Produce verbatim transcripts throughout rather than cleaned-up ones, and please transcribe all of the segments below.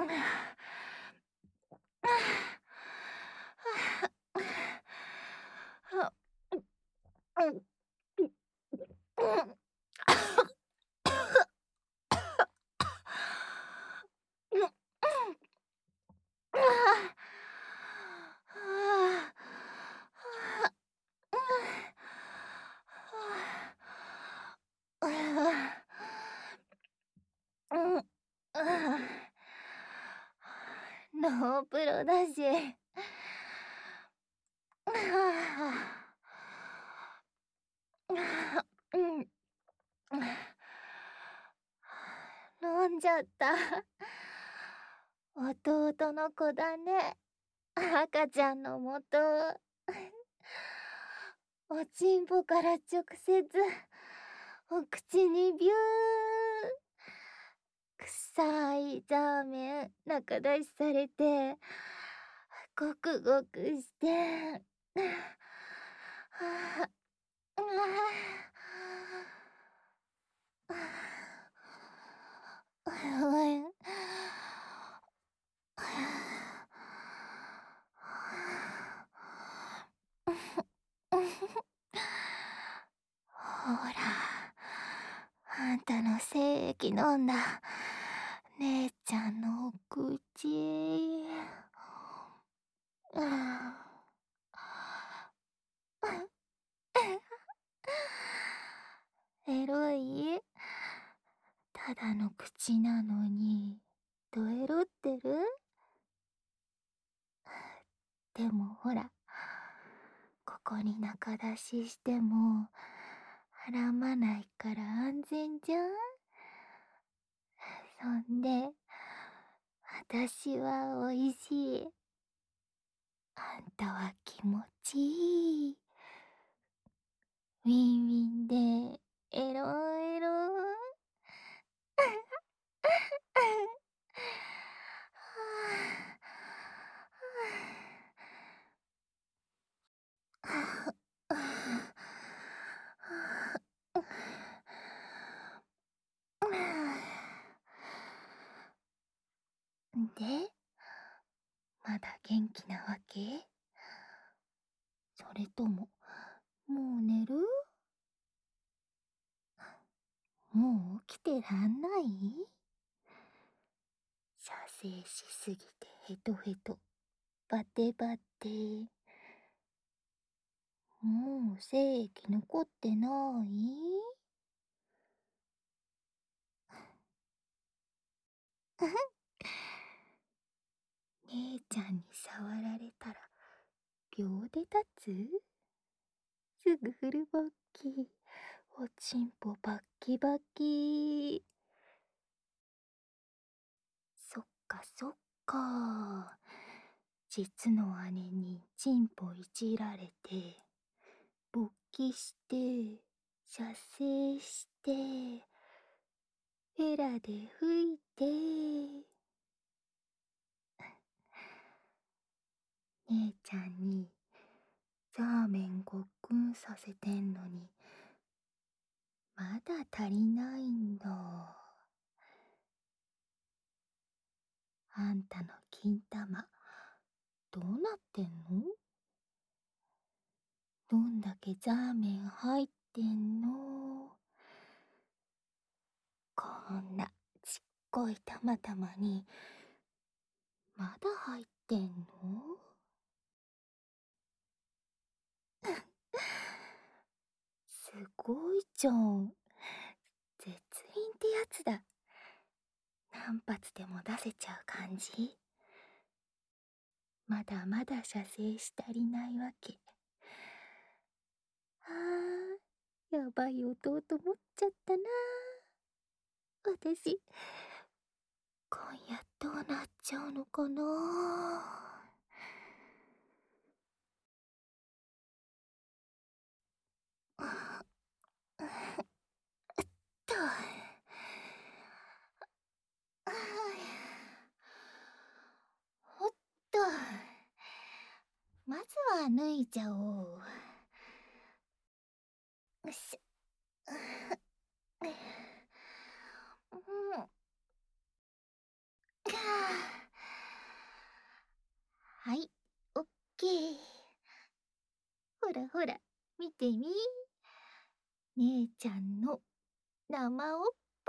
ノープロだし。うん。飲んじゃった。弟の子だね。赤ちゃんのもと。おちんぽから直接お口にビュー。臭いザーメン仲出しされてゴクゴクして。はあ、ほら、あんたの精液飲んだ姉ちゃんのお口。エロい？ただの口なのにドエロってる？でもほら、ここに中出ししても絡まないから安全じゃん。そんで私はおいしい。あんたは気持ちいい。ウィンウィンでエロエロ。で、まだ元気なわけ？それとももう寝る？もう起きてらんない？射精しすぎてヘトヘト、バテバテ。もう精液残ってない？姉ちゃんに触られたら秒で立つ？すぐフル勃起。おちんぽバッキバキ。そっかそっか。実の姉にちんぽいじられて勃起して射精してヘラで吹いて。姉ちゃんにザーメンごっくんさせてんのにまだ足りないんだ。あんたの金玉どうなってんの？どんだけザーメン入ってんの？こんなちっこい玉玉にまだ入ってんの？すごいじゃん。絶品ってやつだ。何発でも出せちゃう感じ？まだまだ射精し足りないわけ。あー、やばい弟持っちゃったな。私、今夜どうなっちゃうのかな。と。ほっと。まずは脱いじゃおう。よし。うん。 はい、オッケー。ほらほら、見てみ。姉ちゃんの生おっぱ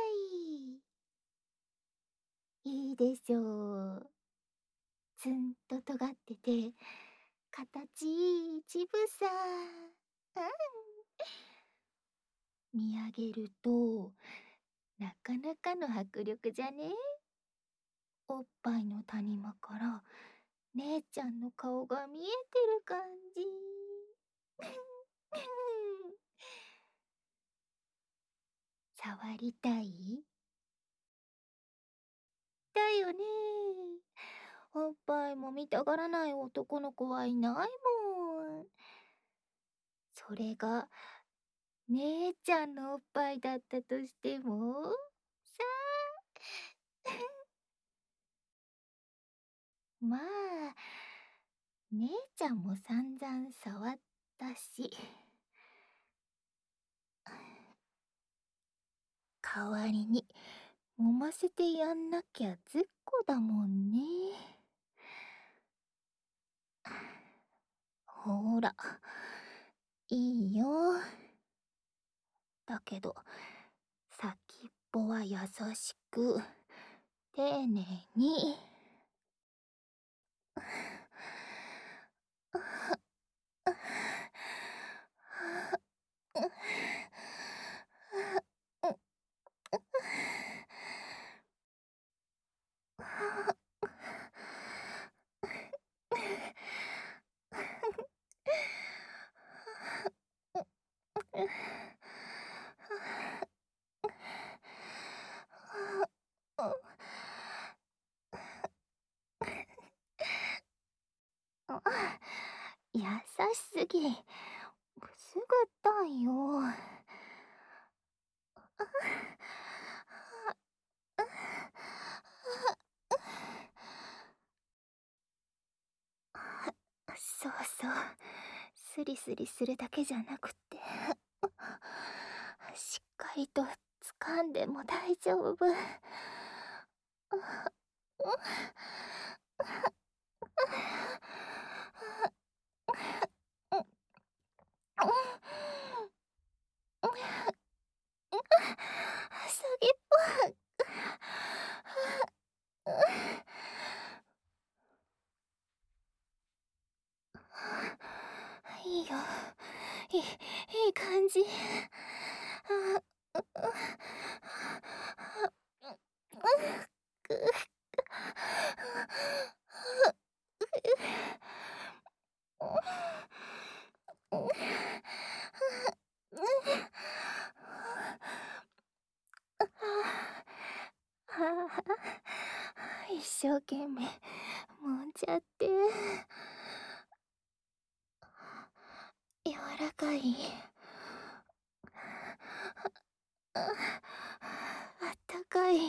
い。いいでしょう。つんと尖ってて、形いいちぶさ。うん。見上げると、なかなかの迫力じゃね？おっぱいの谷間から、姉ちゃんの顔が見えてる感じ。触りたい？だよね。おっぱいも見たがらない男の子はいないもん。それが、姉ちゃんのおっぱいだったとしても、さあ。まあ、姉ちゃんも散々触ったし。代わりに、揉ませてやんなきゃずっこだもんね。ほら、いいよ。だけど、先っぽは優しく、丁寧に。優しすぎ。くすぐったいよ。そうそう。スリスリするだけじゃなくって、しっかりと掴んでも大丈夫。先っぽ。いいよ。いい、いい感じ。一生懸命揉んじゃって。柔らかい。あったかい。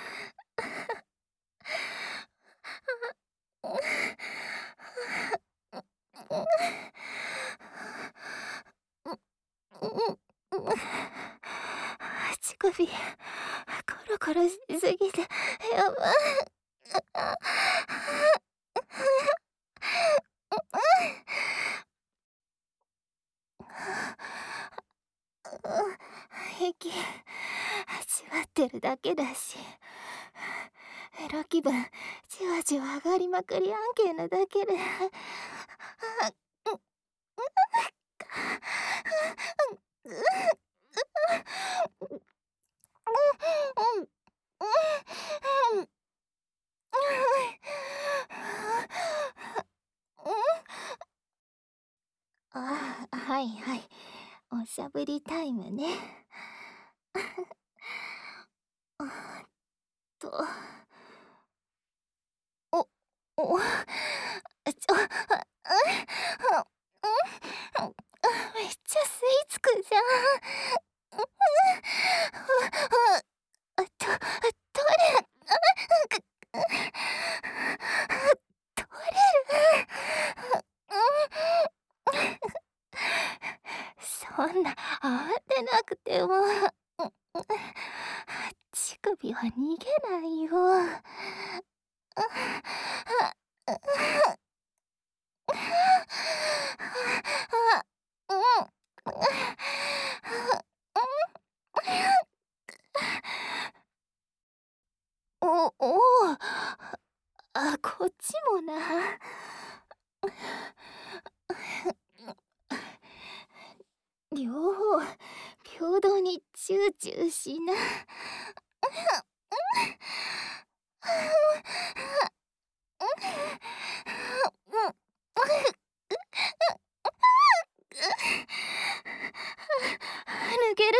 乳首コロコロしすぎてやばい。息味わってるだけだし、エロ気分じわじわ上がりまくり案件なだけで。ああ、はいはい。おしゃぶりタイムね。あーっと。お、お、ちょ、めっちゃ吸い付くじゃん。あと、トイレ、トイレ。そんな慌てなくても。乳首は逃げないよ。 おおお。あ、こっちもな。両方平等にチューチューしな。抜ける。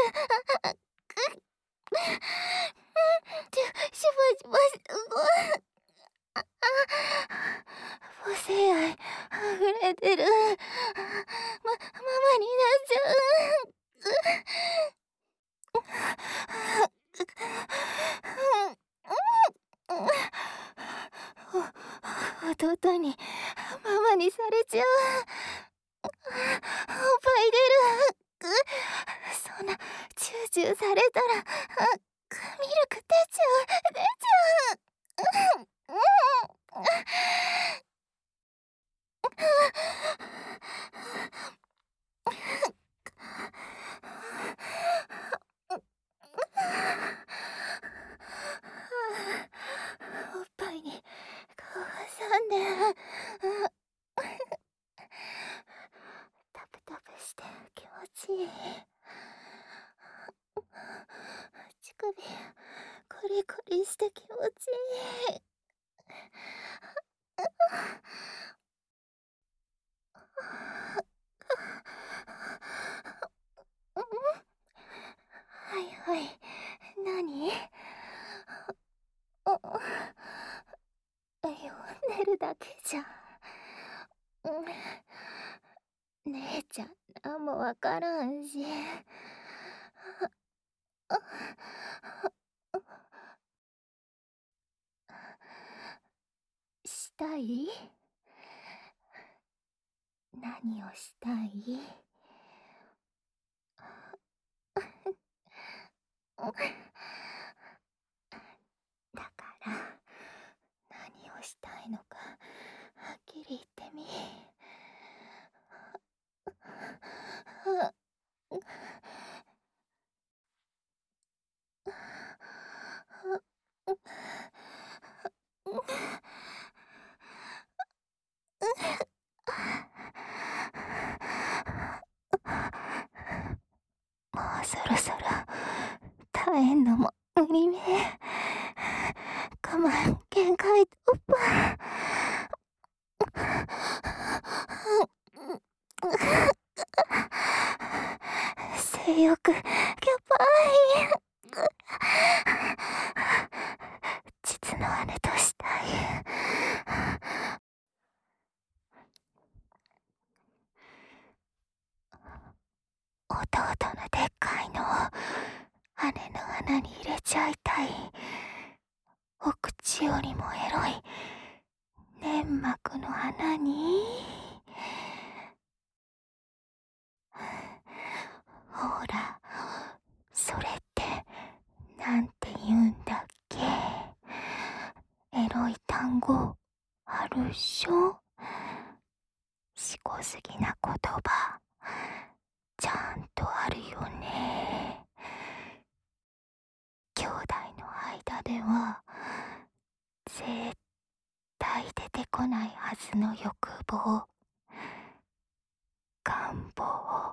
ししばしばし、あ、母性愛溢れてる。ま、ママになっちゃう。お弟にママにされちゃう。おっぱい出る。そんなチューチューされたらミルク出ちゃう出ちゃう。おっぱいに顔挟んでタプタプして気持ちいい。乳首コリコリして気持ちいい。はいはい、何？読んでるだけじゃん。姉ちゃんなんもわからんし。したい？何をしたい？だから何をしたいのかはっきり言ってみ。もうそろそろ耐えんのも無理め。我慢限界突破。性欲キャパイ。実の姉としたい。弟のでっかいのを姉の穴に入れちゃいたい。お口よりもエロい粘膜の穴に。ほら、それってなんて言うんだっけ。エロい単語あるっしょ。しこすぎな言葉ちゃんとあるよね。兄弟の間では絶対出てこないはずの欲望、願望。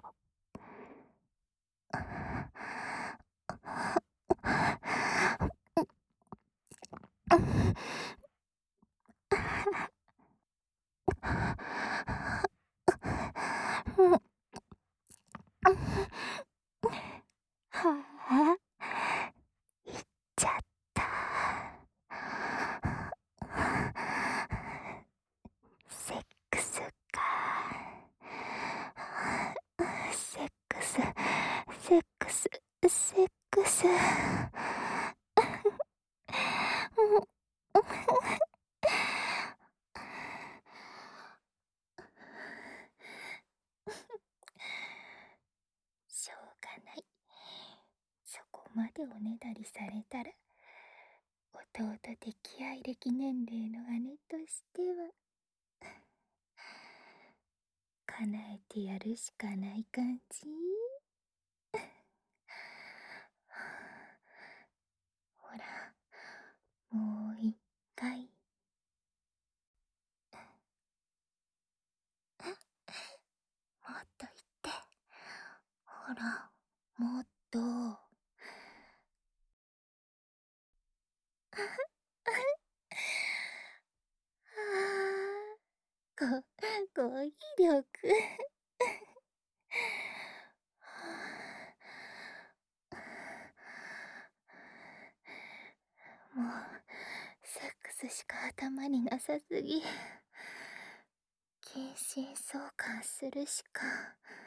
はあ、言っちゃった。セックスか。セックス、セックス、セックス。しょうがない。そこまでおねだりされたら弟溺愛歴年齢の姉としては叶えてやるしかない感じ。ほら、もあ、こ語彙力。もう、セックスしか頭になさすぎ。近親相関するしか。